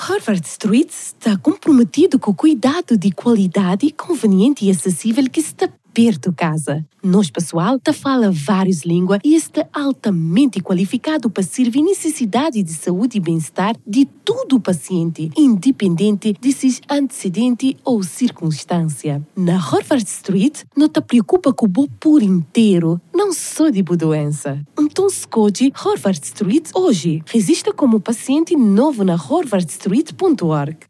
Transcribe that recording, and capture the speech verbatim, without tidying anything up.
Harvard Street está comprometido com o cuidado de qualidade conveniente e acessível que está perto de casa. Nosso pessoal está fala várias línguas e está altamente qualificado para servir necessidade de saúde e bem-estar de todo o paciente, independente de seus antecedentes ou circunstância. Na Harvard Street, não te preocupa com o bom por inteiro, não só de boa doença. Então escolhe Harvard Street hoje. Registra como paciente novo na harvard street ponto org.